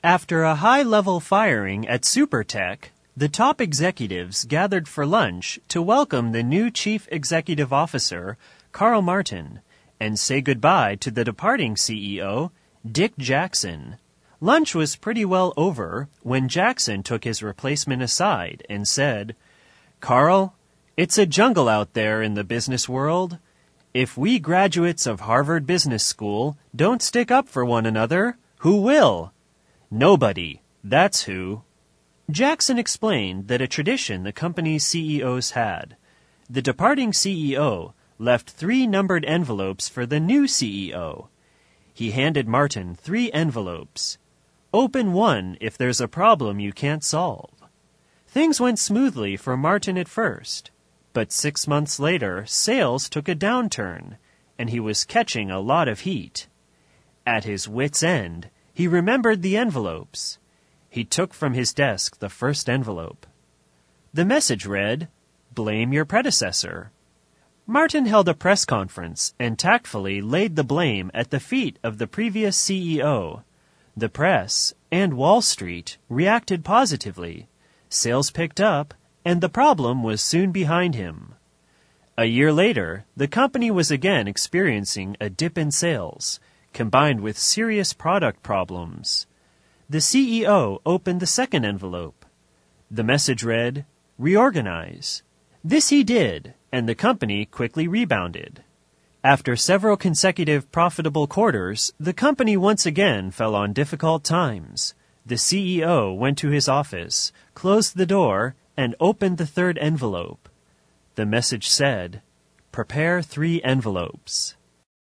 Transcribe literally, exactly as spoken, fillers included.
After a high-level firing at Supertech, the top executives gathered for lunch to welcome the new chief executive officer, Carl Martin, and say goodbye to the departing C E O, Dick Jackson. Lunch was pretty well over when Jackson took his replacement aside and said, "Carl, it's a jungle out there in the business world. If we graduates of Harvard Business School don't stick up for one another, who will? Nobody, that's who." Jackson explained that a tradition the company's C E Os had. The departing C E O left three numbered envelopes for the new C E O. He handed Martin three envelopes. Open one if there's a problem you can't solve. Things went smoothly for Martin at first, but six months later, sales took a downturn, and he was catching a lot of heat. At his wit's end, he remembered the envelopes. He took from his desk the first envelope. The message read, "Blame your predecessor." Martin held a press conference and tactfully laid the blame at the feet of the previous C E O. The press and Wall Street reacted positively. Sales picked up, and the problem was soon behind him. A year later, the company was again experiencing a dip in sales, combined with serious product problems. The C E O opened the second envelope. The message read, "Reorganize." This he did, and the company quickly rebounded. After several consecutive profitable quarters, the company once again fell on difficult times. The C E O went to his office, closed the door, and opened the third envelope. The message said, "Prepare three envelopes."